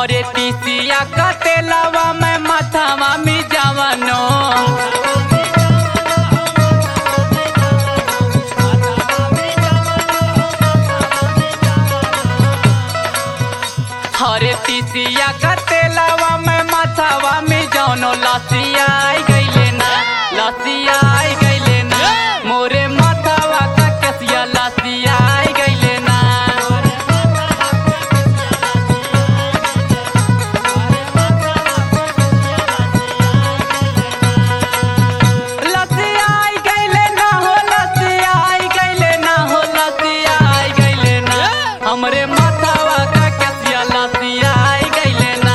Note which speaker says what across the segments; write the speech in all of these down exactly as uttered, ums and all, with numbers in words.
Speaker 1: अरे तीसिया का तेलावा में माथावा में जवानो हरे तीसिया का तेलावा में माथावा में जौनो लसिया आई गईले ना लसिया आई गईले ना मोरे माथावा का कसिया लसिया आई गईले ना लसिया आई गईले ना हो लसिया आई गईले ना हो लसिया आई गईले ना हमरे माथावा का कसिया लसिया आई गईले ना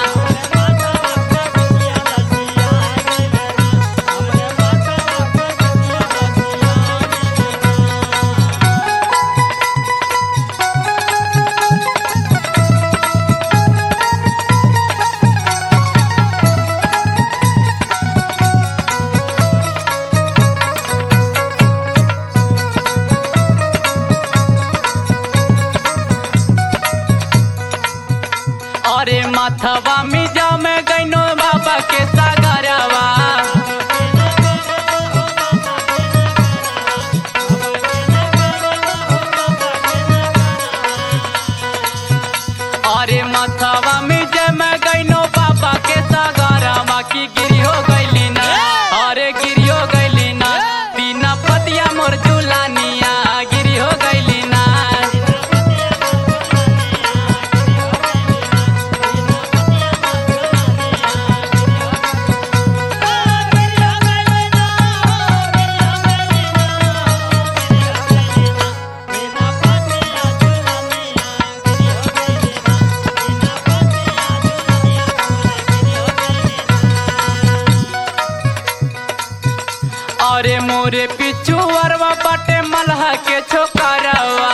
Speaker 1: अरे माथवा में जाम गईनो बाबा के सागरवा अरे माथवा में जाम गईनो बाबा के सागरवा की गिरी हो गईली ना अरे गिरी हो गईली ना तीना पतिया मोर झुलानिया गिरी हो गईली ना अरे मोरे पिछू अरवा बाटे मलहा के छोकरवा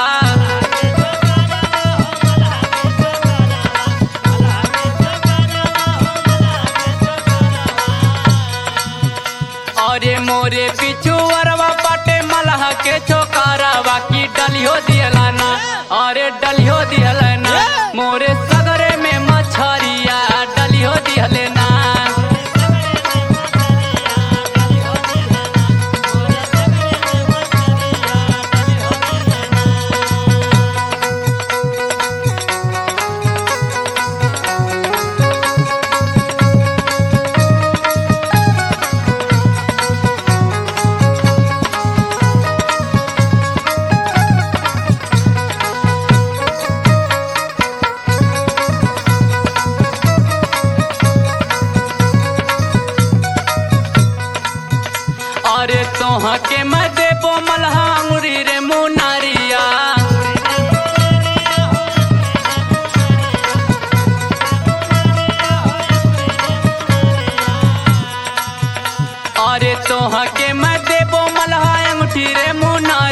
Speaker 1: अरे मोरे पिछू अरवा बाटे मलहा के छोकरवा की डलियो दिहला ना अरे डलियो दिहला ना मोरे सगरे में मछरिया डलियो दिहले ना अरे तोहा के मैं देबो मलहा अंगुरी रे मुनारिया अरे तोहा के मैं देबो मलहा अंगूठी रे मुनारिया